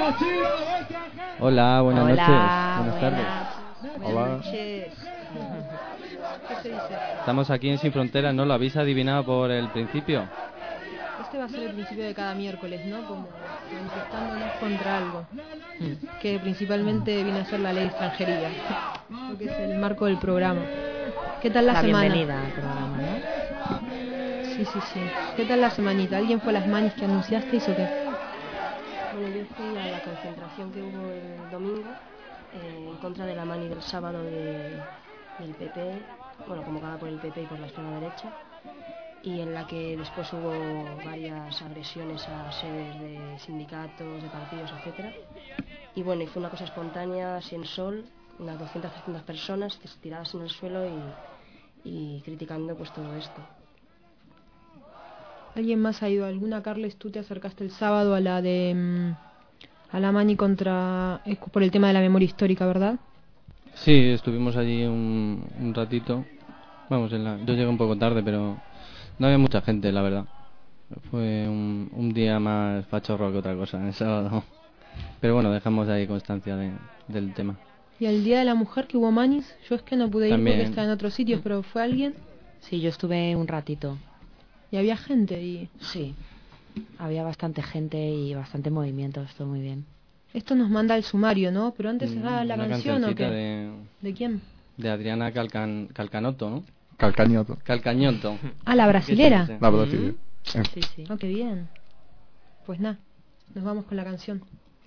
Hola, buenas Hola, noches. Buenas tardes. Buenas noches. ¿Qué se dice? Estamos aquí en Sin Fronteras, ¿no? ¿Lo habéis adivinado por el principio? Este va a ser el principio de cada miércoles, ¿no? Como manifestándonos contra algo. Que principalmente viene a ser la ley de extranjería. Porque es el marco del programa. ¿Qué tal la semana? Bienvenida al programa, ¿no? Sí. ¿Qué tal la semanita? ¿Alguien fue a las manis que anunciasteis o qué? Bueno, yo fui a la concentración que hubo el domingo en contra de la mani del sábado del PP, bueno, convocada por el PP y por la extrema derecha, y en la que después hubo varias agresiones a sedes de sindicatos, de partidos, etcétera. Y bueno, y fue una cosa espontánea, sin sol, unas 200-300 personas tiradas en el suelo y criticando pues todo esto. ¿Alguien más ha ido a alguna? Carles, tú te acercaste el sábado a la de a la mani contra por el tema de la memoria histórica, ¿verdad? Sí, estuvimos allí un ratito. Vamos, yo llegué un poco tarde, pero no había mucha gente, la verdad. Fue un día más fachorro que otra cosa, el sábado. Pero bueno, dejamos ahí constancia del tema. ¿Y el Día de la Mujer que hubo manis? Yo es que no pude ir También. porque estaba en otros sitios, pero ¿fue alguien? Sí, yo estuve un ratito. Y había gente y... Sí, había bastante gente y bastante movimiento, estuvo muy bien. Esto nos manda el sumario, ¿no? Pero antes era la Una canción, ¿o qué? ¿De quién? De Adriana Calcanotto, ¿no? Calcañoto. Calcañoto. Ah, la brasilera. La brasilera. Sí. Oh, qué bien. Pues nada, nos vamos con la canción.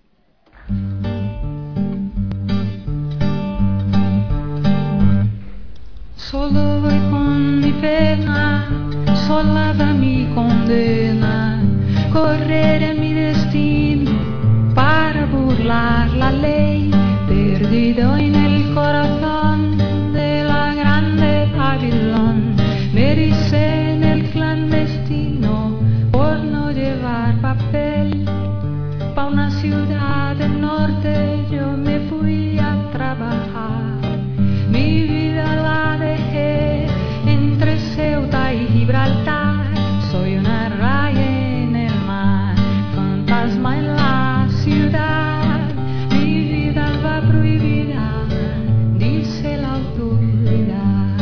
Solo voy con mi pena, sola va mi condena, correré mi destino para burlar la ley, perdido en el corazón de la grande Babilón, me dice en el clandestino por no llevar papel, pa' una ciudad del norte yo me fui a trabajar. Mi vida la dejé entre Ceuta y Gibraltar. Soy una raya en el mar, fantasma en la ciudad. Mi vida va prohibida, dice la autoridad.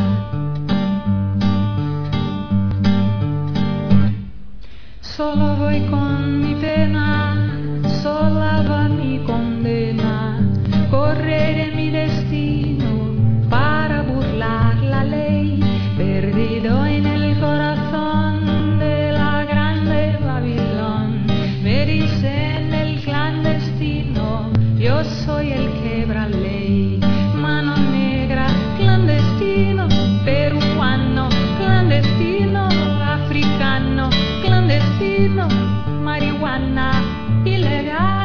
Solo voy con mi pena, sola va mi condena. Correré mi destino para burlar la ley, perdido en el corazón de la grande Babilón. Me dicen el clandestino, yo soy el quebra ley. Mano negra, clandestino, peruano, clandestino, africano, clandestino, marihuana ilegal.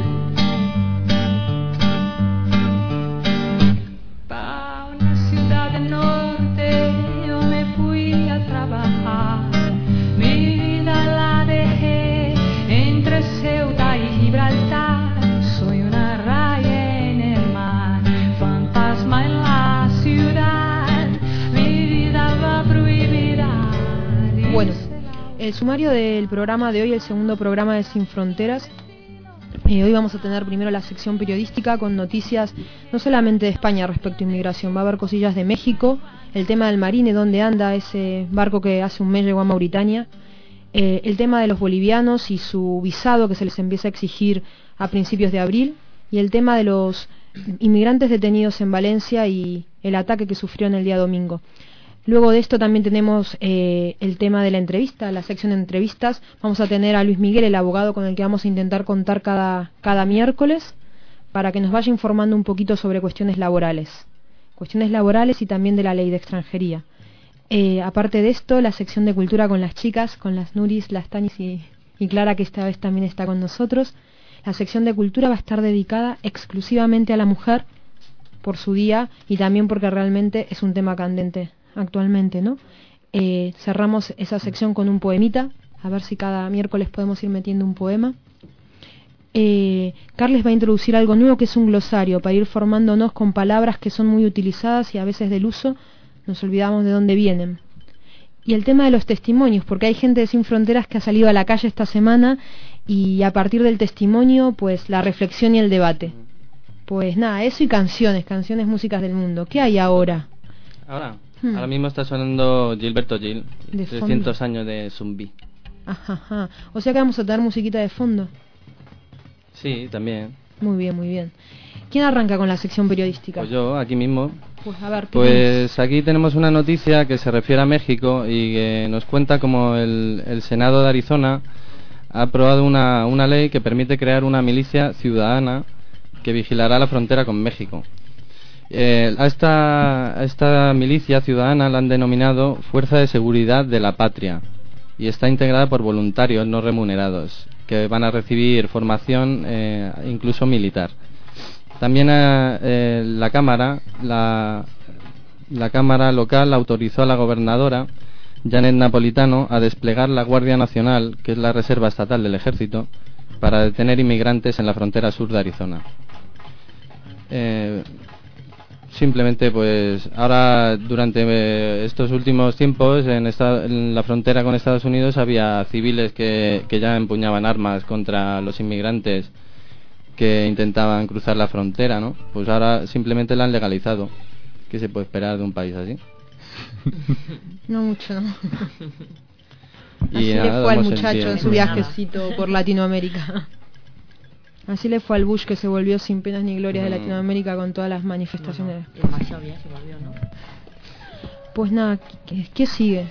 Norte yo me fui a trabajar, mi vida la dejé entre Ceuta y Gibraltar. Soy una raya en el mar, fantasma en la ciudad, mi vida va prohibida. Bueno, el sumario del programa de hoy, el segundo programa de Sin Fronteras. Hoy vamos a tener primero la sección periodística con noticias no solamente de España respecto a inmigración, va a haber cosillas de México, el tema del Marine, dónde anda ese barco que hace un mes llegó a Mauritania, el tema de los bolivianos y su visado que se les empieza a exigir a principios de abril, y el tema de los inmigrantes detenidos en Valencia y el ataque que sufrió en el día domingo. Luego de esto también tenemos el tema de la entrevista, la sección de entrevistas. Vamos a tener a Luis Miguel, el abogado con el que vamos a intentar contar cada miércoles, para que nos vaya informando un poquito sobre cuestiones laborales y también de la ley de extranjería. Aparte de esto, la sección de cultura con las chicas, con las Nuris, las Tanis y Clara, que esta vez también está con nosotros. La sección de cultura va a estar dedicada exclusivamente a la mujer por su día y también porque realmente es un tema candente actualmente, ¿no? Cerramos esa sección con un poemita, a ver si cada miércoles podemos ir metiendo un poema. Carles va a introducir algo nuevo que es un glosario para ir formándonos con palabras que son muy utilizadas y a veces del uso nos olvidamos de dónde vienen. Y el tema de los testimonios, porque hay gente de Sin Fronteras que ha salido a la calle esta semana y a partir del testimonio, pues la reflexión y el debate. Pues nada, eso y canciones, músicas del mundo. ¿Qué hay ahora? Ahora mismo está sonando Gilberto Gil, De 300 años de Zumbi. Ajá. O sea que vamos a tener musiquita de fondo. Sí, también. Muy bien, muy bien. ¿Quién arranca con la sección periodística? Pues yo, aquí mismo. Pues a ver, Pues aquí tenemos una noticia que se refiere a México y que nos cuenta cómo el Senado de Arizona ha aprobado una ley que permite crear una milicia ciudadana que vigilará la frontera con México. A esta milicia ciudadana la han denominado Fuerza de Seguridad de la Patria y está integrada por voluntarios no remunerados que van a recibir formación incluso militar. También la Cámara local autorizó a la gobernadora Janet Napolitano a desplegar la Guardia Nacional, que es la reserva estatal del ejército, para detener inmigrantes en la frontera sur de Arizona. Simplemente, pues ahora durante estos últimos tiempos en la frontera con Estados Unidos había civiles que ya empuñaban armas contra los inmigrantes que intentaban cruzar la frontera, ¿no? Pues ahora simplemente la han legalizado. ¿Qué se puede esperar de un país así? No mucho, ¿no? Y así nada, le fue al damos muchacho sentido. en su viajecito por Latinoamérica. Así le fue al Bush, que se volvió sin penas ni glorias de Latinoamérica con todas las manifestaciones. Demasiado bien se volvió, ¿no? Pues nada, ¿qué sigue?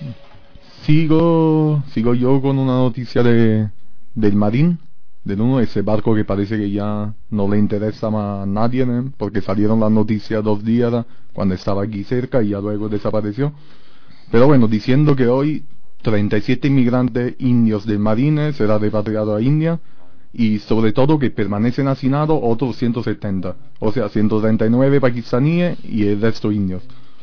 Sigo yo con una noticia del Marín, del uno, ese barco que parece que ya no le interesa más a nadie, ¿eh? Porque salieron las noticias 2 días cuando estaba aquí cerca y ya luego desapareció. Pero bueno, diciendo que hoy 37 inmigrantes indios del Marín será repatriado a India y sobre todo que permanecen hacinados otros 170, o sea 139 pakistaníes y el resto indios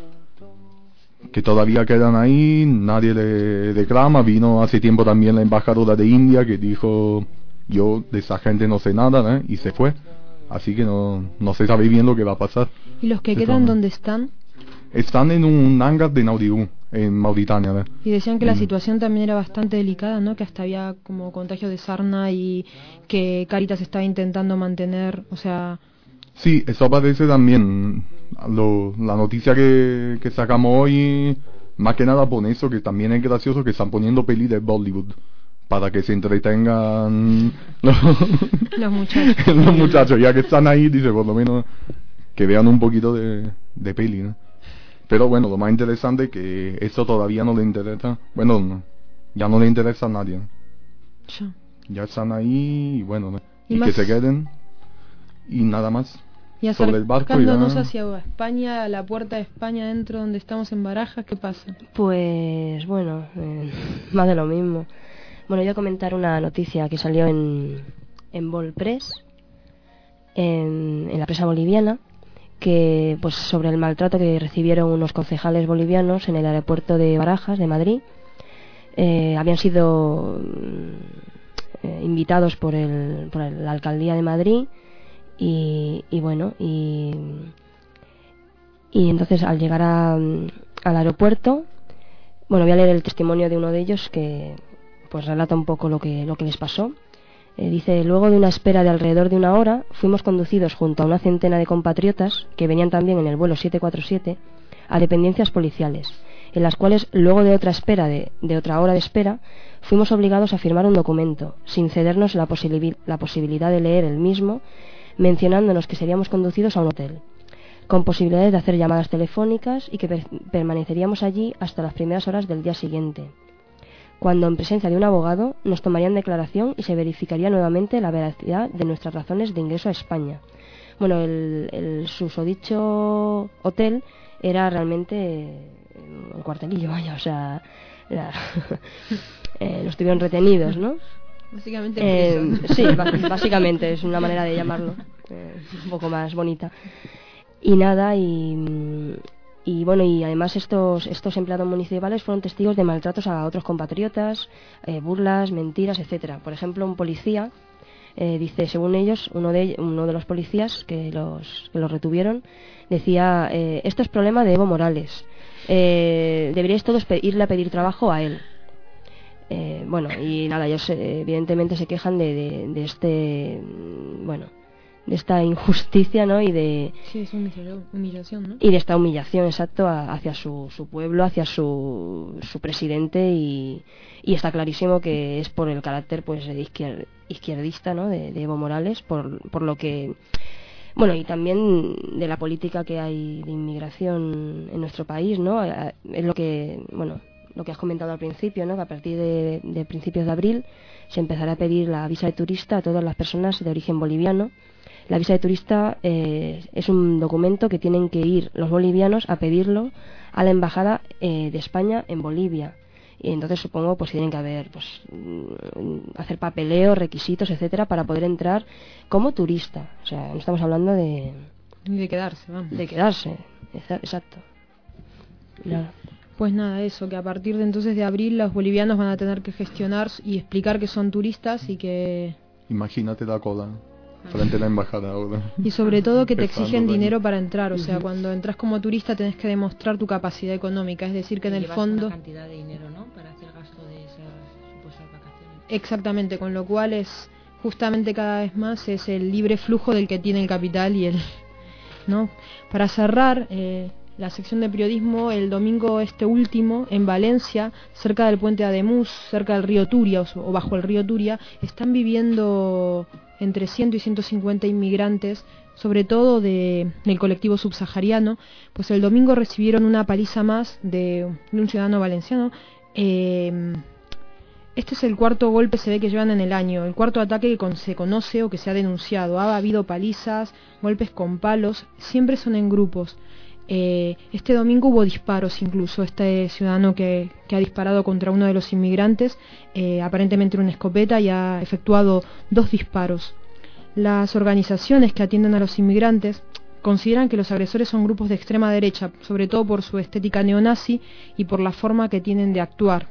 que todavía quedan ahí, nadie le reclama. Vino hace tiempo también la embajadora de India que dijo: yo de esa gente no sé nada, ¿eh? Y se fue, así que no se sabe bien lo que va a pasar. ¿Y los que quedan dónde están? Están en un hangar de Nauru, en Mauritania, ¿eh? Y decían que la situación también era bastante delicada, ¿no? Que hasta había como contagio de sarna y que Cáritas estaba intentando mantener, o sea... Sí, eso aparece también. La noticia que sacamos hoy, más que nada por eso, que también es gracioso, que están poniendo peli de Bollywood para que se entretengan los muchachos. Los muchachos, ya que están ahí, dice, por lo menos que vean un poquito de peli, ¿no? Pero bueno, lo más interesante es que eso todavía no le interesa. Bueno, no, ya no le interesa a nadie, ¿no? Ya están ahí y bueno, ¿no? Y que se queden y nada más. Y sobre el barco acercándonos hacia España, a la puerta de España, dentro donde estamos en Barajas, ¿qué pasa? Pues bueno, más de lo mismo. Bueno, yo voy a comentar una noticia que salió en Volpress, en la prensa boliviana, que pues sobre el maltrato que recibieron unos concejales bolivianos en el aeropuerto de Barajas, de Madrid. Habían sido invitados por la alcaldía de Madrid y bueno, y entonces al llegar al aeropuerto, bueno, voy a leer el testimonio de uno de ellos que pues relata un poco lo que les pasó. Dice: luego de una espera de alrededor de 1 hora, fuimos conducidos junto a una centena de compatriotas que venían también en el vuelo 747 a dependencias policiales, en las cuales, luego de otra espera de otra hora de espera, fuimos obligados a firmar un documento, sin cedernos la posibilidad de leer el mismo, mencionándonos que seríamos conducidos a un hotel, con posibilidades de hacer llamadas telefónicas y que permaneceríamos allí hasta las primeras horas del día siguiente, cuando en presencia de un abogado nos tomarían declaración y se verificaría nuevamente la veracidad de nuestras razones de ingreso a España. Bueno, el susodicho hotel era realmente un cuartelillo, vaya, o sea, los tuvieron retenidos, ¿no? Básicamente sí, básicamente es una manera de llamarlo, un poco más bonita. Y nada, y bueno, y además estos empleados municipales fueron testigos de maltratos a otros compatriotas, burlas, mentiras, etcétera. Por ejemplo, un policía dice, según ellos, uno de los policías que los retuvieron decía: esto es problema de Evo Morales. deberíais todos irle a pedir trabajo a él. Bueno, y nada, ellos evidentemente se quejan de esta injusticia, ¿no? Sí, es humillación, ¿no? Y de esta humillación, exacto, hacia su pueblo, hacia su presidente, y está clarísimo que es por el carácter pues izquierdista, ¿no? de Evo Morales, por lo que... Bueno, y también de la política que hay de inmigración en nuestro país, ¿no? Es lo que has comentado al principio, ¿no? Que a partir de principios de abril se empezará a pedir la visa de turista a todas las personas de origen boliviano. La visa de turista es un documento que tienen que ir los bolivianos a pedirlo a la embajada de España en Bolivia. Y entonces supongo pues tienen que haber hacer papeleo, requisitos, etcétera, para poder entrar como turista. O sea, no estamos hablando de quedarse, vamos. De quedarse, exacto. Nada. Pues nada, eso, que a partir de entonces de abril los bolivianos van a tener que gestionar y explicar que son turistas y que... Imagínate la cola frente a la embajada ahora. Y sobre todo que te exigen Empezando dinero para entrar, o sea, cuando entras como turista tenés que demostrar tu capacidad económica, es decir, que en el fondo... Una cantidad de dinero, ¿no? Para hacer gasto de esas supuestas vacaciones. Exactamente, con lo cual es justamente cada vez más es el libre flujo del que tiene el capital y el... ¿no? Para cerrar... la sección de periodismo, el domingo último, en Valencia, cerca del puente Ademuz, cerca del río Turia, o bajo el río Turia, están viviendo entre 100 y 150 inmigrantes, sobre todo del colectivo subsahariano. Pues el domingo recibieron una paliza más de un ciudadano valenciano. Este es el cuarto golpe, se ve que llevan en el año, el cuarto ataque que se conoce o que se ha denunciado. Ha habido palizas, golpes con palos, siempre son en grupos. Este domingo hubo disparos incluso. Este ciudadano que ha disparado contra uno de los inmigrantes, aparentemente una escopeta, y ha efectuado 2 disparos. Las organizaciones que atienden a los inmigrantes consideran que los agresores son grupos de extrema derecha, sobre todo por su estética neonazi y por la forma que tienen de actuar.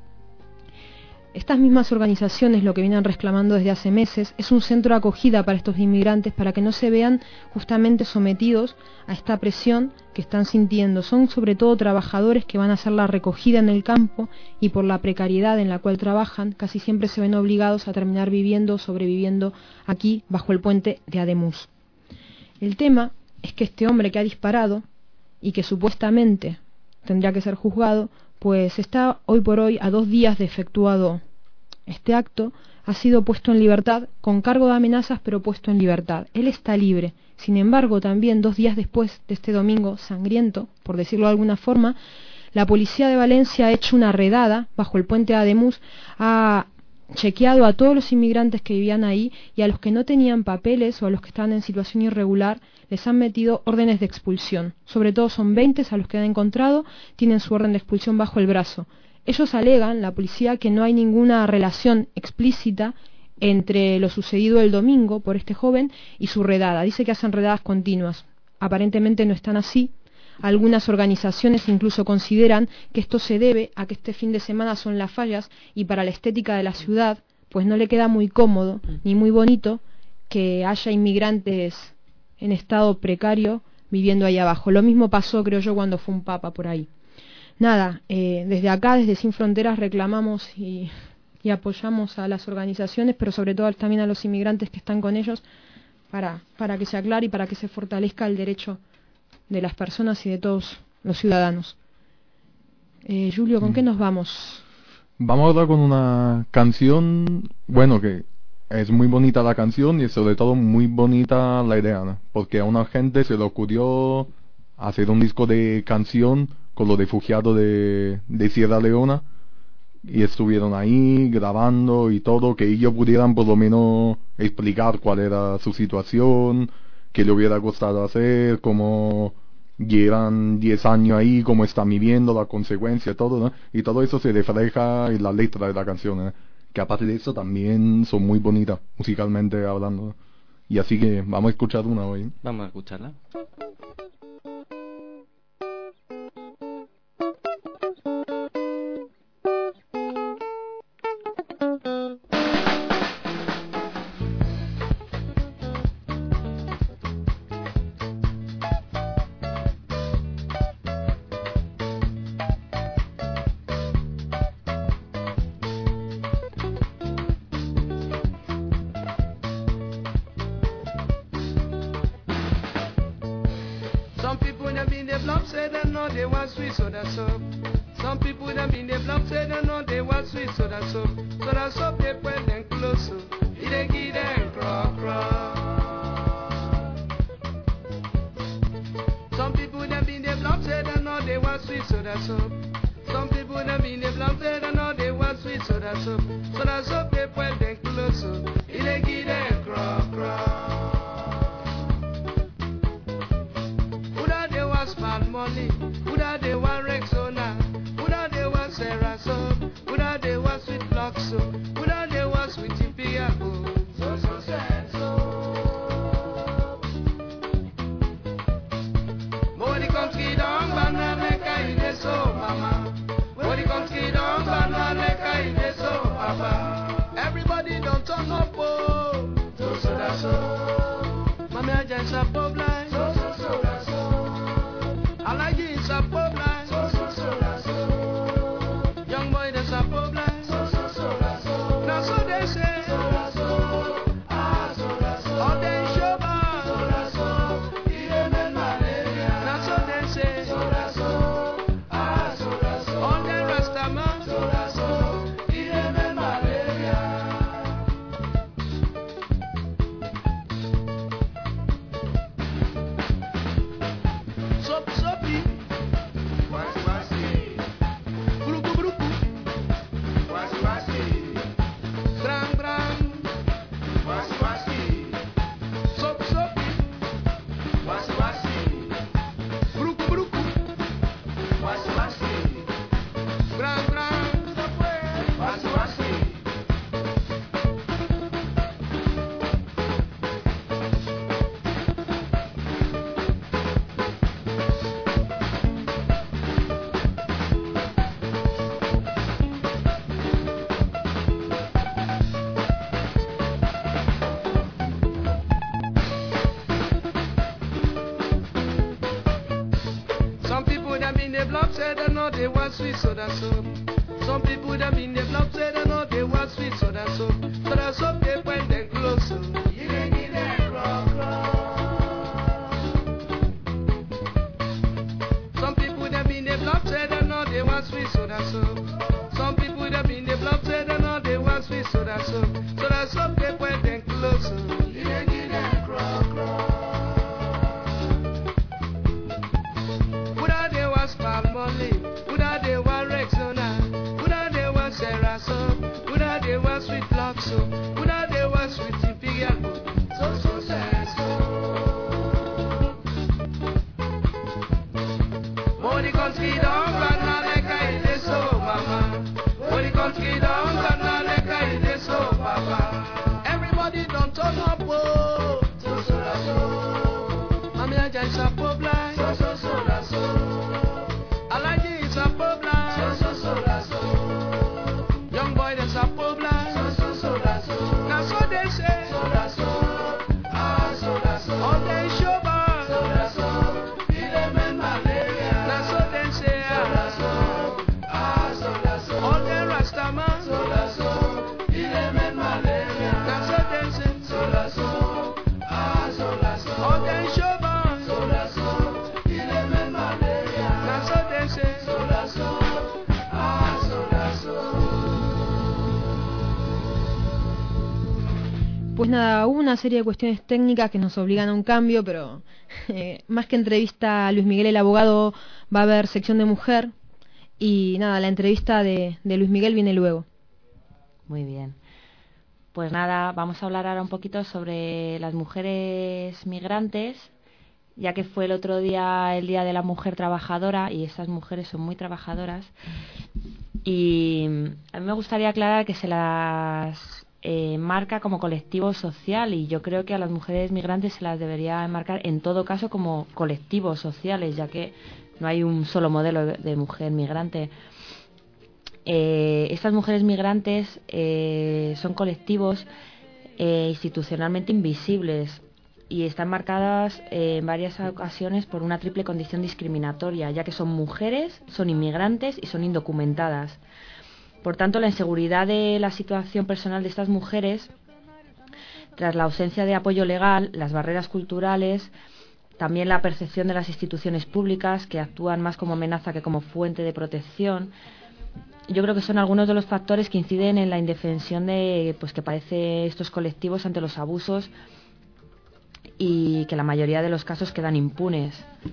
Estas mismas organizaciones lo que vienen reclamando desde hace meses es un centro de acogida para estos inmigrantes, para que no se vean justamente sometidos a esta presión que están sintiendo. Son sobre todo trabajadores que van a hacer la recogida en el campo, y por la precariedad en la cual trabajan casi siempre se ven obligados a terminar viviendo o sobreviviendo aquí bajo el puente de Ademuz. El tema es que este hombre que ha disparado y que supuestamente tendría que ser juzgado, pues está hoy por hoy, a 2 días de efectuado este acto, ha sido puesto en libertad, con cargo de amenazas, pero puesto en libertad. Él está libre. Sin embargo, también 2 días después de este domingo sangriento, por decirlo de alguna forma, la policía de Valencia ha hecho una redada bajo el puente de Ademuz, ha chequeado a todos los inmigrantes que vivían ahí, y a los que no tenían papeles o a los que estaban en situación irregular les han metido órdenes de expulsión. Sobre todo son 20 a los que han encontrado, tienen su orden de expulsión bajo el brazo. Ellos alegan, la policía, que no hay ninguna relación explícita entre lo sucedido el domingo por este joven y su redada. Dice que hacen redadas continuas. Aparentemente no están así. Algunas organizaciones incluso consideran que esto se debe a que este fin de semana son las fallas, y para la estética de la ciudad pues no le queda muy cómodo ni muy bonito que haya inmigrantes en estado precario viviendo ahí abajo. Lo mismo pasó, creo yo, cuando fue un papa por ahí. Nada, desde acá, desde Sin Fronteras, reclamamos y apoyamos a las organizaciones, pero sobre todo también a los inmigrantes que están con ellos, para que se aclare y para que se fortalezca el derecho de las personas y de todos los ciudadanos. Julio, ¿con qué nos vamos? Vamos ahora con una canción, bueno, que es muy bonita la canción y sobre todo muy bonita la idea, ¿no? Porque a una gente se le ocurrió hacer un disco de canción con los refugiados de Sierra Leona, y estuvieron ahí grabando y todo, que ellos pudieran por lo menos explicar cuál era su situación, qué le hubiera gustado hacer, cómo llevan 10 años ahí, cómo están viviendo, la consecuencia, todo, ¿no? Y todo eso se refleja en la letra de la canción, ¿no? Que aparte de eso también son muy bonitas, musicalmente hablando. Y así que vamos a escuchar una hoy. Vamos a escucharla. been the block say they know they want sweet soda soap. Some people that been the block say they know they want sweet soda soap. Soda soap they put them close so it they give them crack crack. Some people that been the block say they know they want sweet soda soap. Some people that been the block say they know they want sweet soda soap. Soda soap they put them close so it they give them crack crack. Spend money, who that they want Rexona, who that they want Sarah soap, who that they want sweet block soap, who that they want sweet Tipiago, so sad so. Money comes kid on banana in the so mama. Money comes kid on banana in the so papa. Everybody don't turn up oh, so that's so. Mama I just a pop line, so that's so. I like it, it's a pop line. So. Young boy, that's a pop line. So. Now so they say. All they show bar. Now so they say. All they rasta man. They want sweet soda soap. Some people that been the block say they know they want sweet soda soap. Soda soap they point them close. You ain't get that rock. Some people that been the block say they know they want sweet soda soap. Some people that been the block say they know they want sweet soda soap. Soda soap they point them close. You ain't get that rock. Who that they want spam money? They want Rexona, who that they want Sarah soap, who that they want sweet block soap, who that they want sweet Tipiago, so sad so. Money comes kid on banana in the so mama. Money comes kid on banana in the so papa. Everybody don't turn up oh, so. Mami I just a pop line, so. I like it, it's a pop line. So. Young boy, that's a pop line. So. Now so they say. All they show bar. Now so they say. All they rasta man. Now so they say. All they show bar. Pues nada, hubo una serie de cuestiones técnicas que nos obligan a un cambio, pero más que entrevista a Luis Miguel el abogado va a haber sección de mujer y nada, la entrevista de Luis Miguel viene luego. Muy bien. Pues nada, vamos a hablar ahora un poquito sobre las mujeres migrantes, ya que fue el otro día el Día de la Mujer Trabajadora y estas mujeres son muy trabajadoras. Y a mí me gustaría aclarar que se las marca como colectivo social y yo creo que a las mujeres migrantes se las debería enmarcar en todo caso como colectivos sociales, ya que no hay un solo modelo de mujer migrante. Estas mujeres migrantes son colectivos institucionalmente invisibles y están marcadas en varias ocasiones por una triple condición discriminatoria, ya que son mujeres, son inmigrantes y son indocumentadas. Por tanto, la inseguridad de la situación personal de estas mujeres, tras la ausencia de apoyo legal, las barreras culturales También la percepción de las instituciones públicas, que actúan más como amenaza que como fuente de protección. Yo creo que son algunos de los factores que inciden en la indefensión que padecen estos colectivos ante los abusos, y que la mayoría de los casos quedan impunes.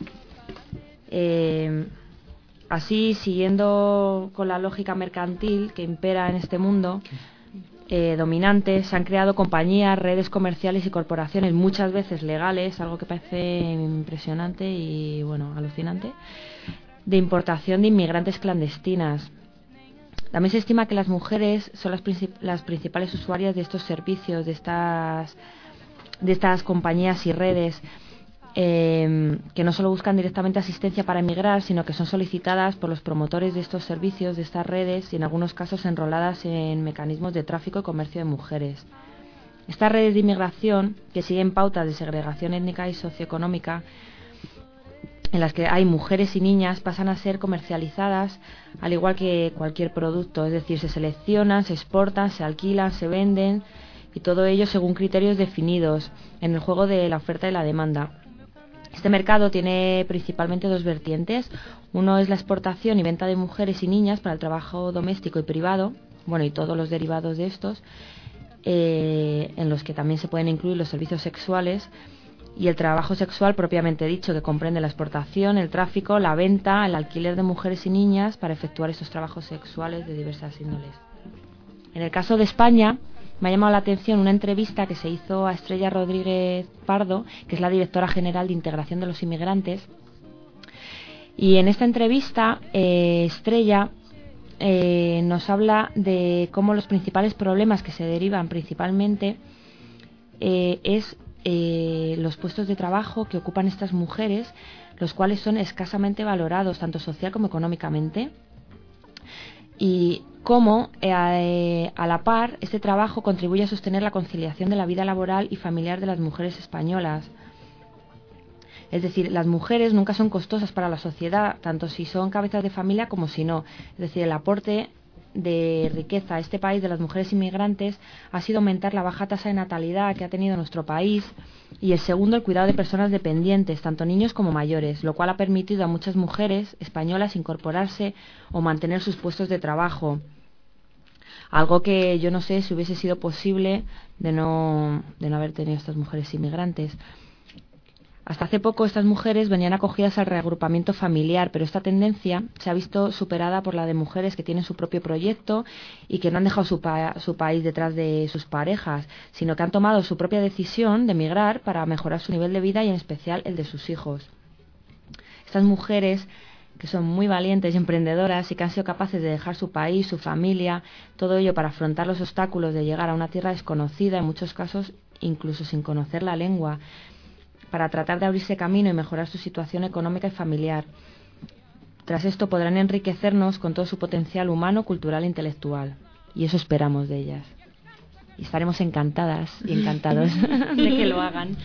Así, siguiendo con la lógica mercantil que impera en este mundo dominante, se han creado compañías, redes comerciales y corporaciones, muchas veces legales, algo que parece impresionante y alucinante, de importación de inmigrantes clandestinas. También se estima que las mujeres son las principales usuarias de estos servicios, de estas compañías y redes, que no solo buscan directamente asistencia para emigrar, sino que son solicitadas por los promotores de estos servicios, de estas redes, y en algunos casos enroladas en mecanismos de tráfico y comercio de mujeres. Estas redes de inmigración, que siguen pautas de segregación étnica y socioeconómica, en las que hay mujeres y niñas, pasan a ser comercializadas al igual que cualquier producto, es decir, se seleccionan, se exportan, se alquilan, se venden, y todo ello según criterios definidos en el juego de la oferta y la demanda. Este mercado tiene principalmente dos vertientes. Uno es la exportación y venta de mujeres y niñas para el trabajo doméstico y privado, y todos los derivados de estos, en los que también se pueden incluir los servicios sexuales, y el trabajo sexual propiamente dicho, que comprende la exportación, el tráfico, la venta, el alquiler de mujeres y niñas para efectuar estos trabajos sexuales de diversas índoles. En el caso de España, me ha llamado la atención una entrevista que se hizo a Estrella Rodríguez Pardo, que es la directora general de Integración de los Inmigrantes. Y en esta entrevista, Estrella nos habla de cómo los principales problemas que se derivan principalmente es los puestos de trabajo que ocupan estas mujeres, los cuales son escasamente valorados tanto social como económicamente, y cómo a la par este trabajo contribuye a sostener la conciliación de la vida laboral y familiar de las mujeres españolas. Es decir, las mujeres nunca son costosas para la sociedad, tanto si son cabezas de familia como si no. Es decir, el aporte de riqueza a este país de las mujeres inmigrantes ha sido aumentar la baja tasa de natalidad que ha tenido nuestro país, y el segundo, el cuidado de personas dependientes, tanto niños como mayores, lo cual ha permitido a muchas mujeres españolas incorporarse o mantener sus puestos de trabajo, algo que yo no sé si hubiese sido posible de no haber tenido estas mujeres inmigrantes. Hasta hace poco estas mujeres venían acogidas al reagrupamiento familiar, pero esta tendencia se ha visto superada por la de mujeres que tienen su propio proyecto y que no han dejado su país detrás de sus parejas, sino que han tomado su propia decisión de emigrar para mejorar su nivel de vida y en especial el de sus hijos. Estas mujeres, que son muy valientes y emprendedoras y que han sido capaces de dejar su país, su familia, todo ello para afrontar los obstáculos de llegar a una tierra desconocida, en muchos casos incluso sin conocer la lengua, para tratar de abrirse camino y mejorar su situación económica y familiar. Tras esto podrán enriquecernos con todo su potencial humano, cultural e intelectual. Y eso esperamos de ellas. Y estaremos encantadas y encantados de que lo hagan.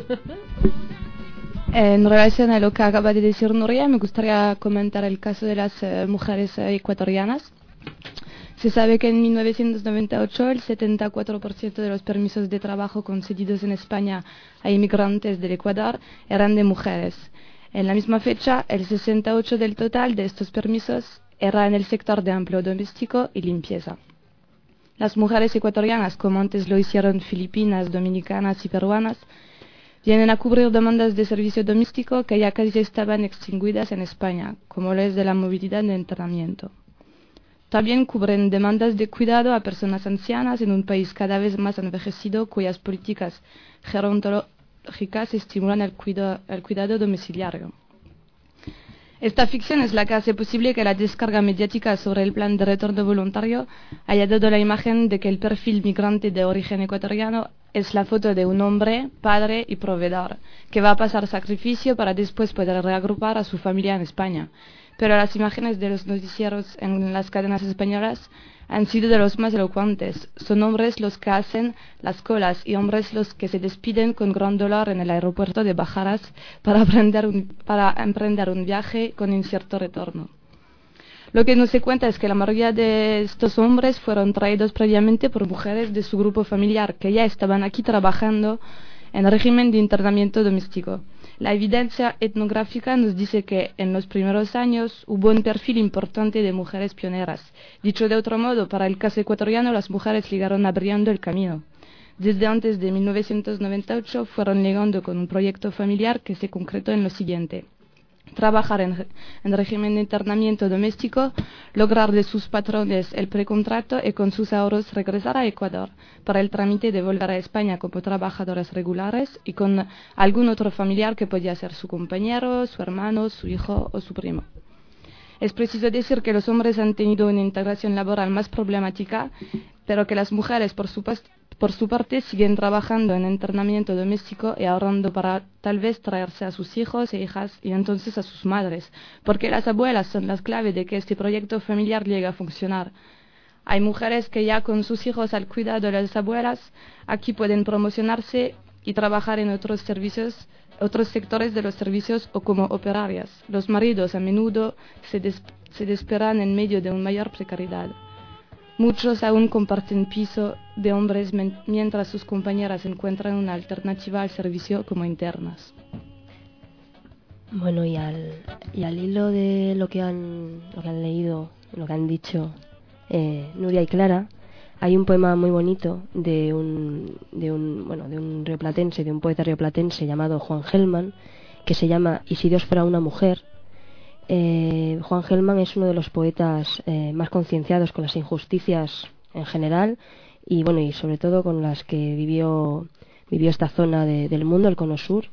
En relación a lo que acaba de decir Nuria, me gustaría comentar el caso de las mujeres ecuatorianas. Se sabe que en 1998 el 74% de los permisos de trabajo concedidos en España a inmigrantes del Ecuador eran de mujeres. En la misma fecha, el 68% del total de estos permisos era en el sector de empleo doméstico y limpieza. Las mujeres ecuatorianas, como antes lo hicieron filipinas, dominicanas y peruanas, vienen a cubrir demandas de servicio doméstico que ya casi estaban extinguidas en España, como lo es de la movilidad de entrenamiento. También cubren demandas de cuidado a personas ancianas en un país cada vez más envejecido, cuyas políticas gerontológicas estimulan el cuidado domiciliario. Esta ficción es la que hace posible que la descarga mediática sobre el plan de retorno voluntario haya dado la imagen de que el perfil migrante de origen ecuatoriano es la foto de un hombre, padre y proveedor, que va a pasar sacrificio para después poder reagrupar a su familia en España. Pero las imágenes de los noticieros en las cadenas españolas han sido de los más elocuentes. Son hombres los que hacen las colas y hombres los que se despiden con gran dolor en el aeropuerto de Bajaras para emprender un viaje con incierto retorno. Lo que no se cuenta es que la mayoría de estos hombres fueron traídos previamente por mujeres de su grupo familiar que ya estaban aquí trabajando en régimen de internamiento doméstico. La evidencia etnográfica nos dice que en los primeros años hubo un perfil importante de mujeres pioneras. Dicho de otro modo, para el caso ecuatoriano las mujeres llegaron abriendo el camino. Desde antes de 1998 fueron llegando con un proyecto familiar que se concretó en lo siguiente: trabajar en régimen de internamiento doméstico, lograr de sus patrones el precontrato y con sus ahorros regresar a Ecuador para el trámite de volver a España como trabajadores regulares y con algún otro familiar que podía ser su compañero, su hermano, su hijo o su primo. Es preciso decir que los hombres han tenido una integración laboral más problemática, pero que las mujeres, por su parte, siguen trabajando en internamiento doméstico y ahorrando para tal vez traerse a sus hijos e hijas y entonces a sus madres, porque las abuelas son las clave de que este proyecto familiar llegue a funcionar. Hay mujeres que ya con sus hijos al cuidado de las abuelas aquí pueden promocionarse y trabajar en otros sectores de los servicios o como operarias. Los maridos a menudo se desesperan en medio de una mayor precariedad. Muchos aún comparten piso de hombres mientras sus compañeras encuentran una alternativa al servicio como internas. Bueno, y al hilo de lo que han leído, lo que han dicho Nuria y Clara, hay un poema muy bonito de un rioplatense, de un poeta rioplatense llamado Juan Gelman, que se llama Y si Dios fuera una mujer. Juan Gelman es uno de los poetas más concienciados con las injusticias en general y sobre todo con las que vivió esta zona del mundo, el Cono Sur.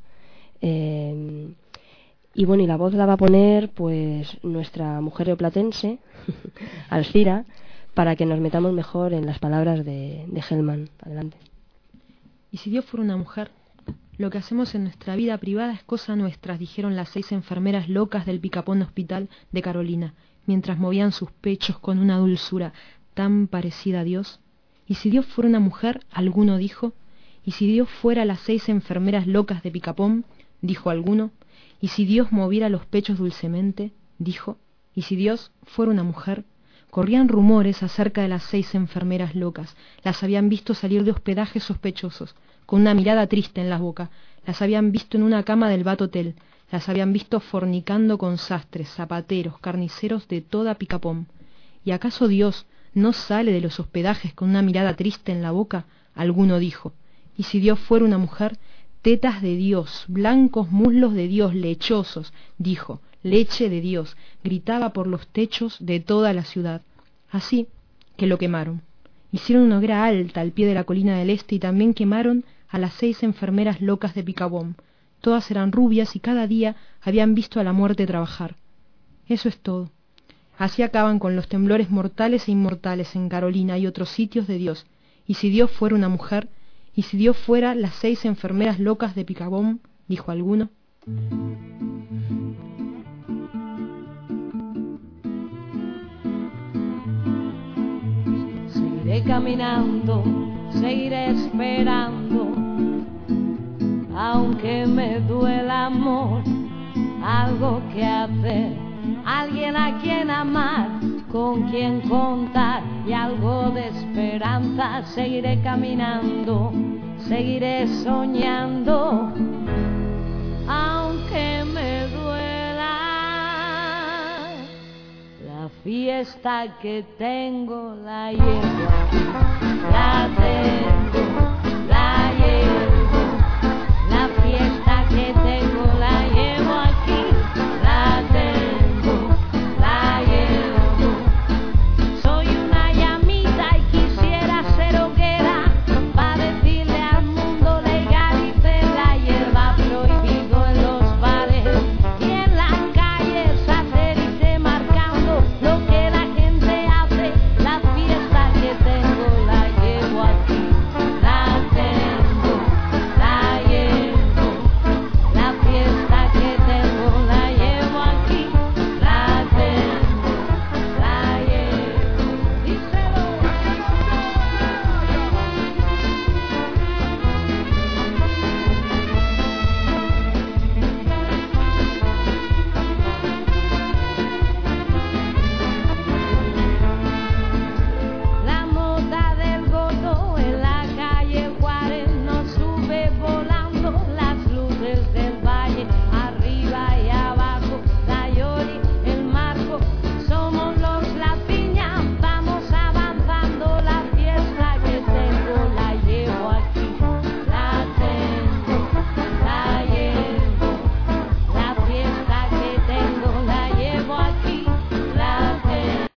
Y la voz la va a poner pues nuestra mujer rioplatense, Alcira, para que nos metamos mejor en las palabras de Gelman. Adelante. Y si Dios fuera una mujer, lo que hacemos en nuestra vida privada es cosa nuestra, dijeron las 6 enfermeras locas del Picapón Hospital de Carolina, mientras movían sus pechos con una dulzura tan parecida a Dios. Y si Dios fuera una mujer, alguno dijo. Y si Dios fuera las 6 enfermeras locas de Picapón, dijo alguno. Y si Dios moviera los pechos dulcemente, dijo. Y si Dios fuera una mujer. Corrían rumores acerca de las 6 enfermeras locas. Las habían visto salir de hospedajes sospechosos, con una mirada triste en la boca. Las habían visto en una cama del Bat Hotel. Las habían visto fornicando con sastres, zapateros, carniceros de toda Picapón. ¿Y acaso Dios no sale de los hospedajes con una mirada triste en la boca? Alguno dijo. Y si Dios fuera una mujer, tetas de Dios, blancos muslos de Dios, lechosos, dijo. Leche de Dios, gritaba por los techos de toda la ciudad. Así que lo quemaron. Hicieron una hoguera alta al pie de la colina del Este y también quemaron a las 6 enfermeras locas de Picapón. Todas eran rubias y cada día habían visto a la muerte trabajar. Eso es todo. Así acaban con los temblores mortales e inmortales en Carolina y otros sitios de Dios. Y si Dios fuera una mujer, y si Dios fuera las 6 enfermeras locas de Picapón, dijo alguno. Seguiré caminando, seguiré esperando, aunque me duela amor, algo que hacer, alguien a quien amar, con quien contar y algo de esperanza. Seguiré caminando, seguiré soñando, aunque me duela. La fiesta que tengo la llevo, la tengo.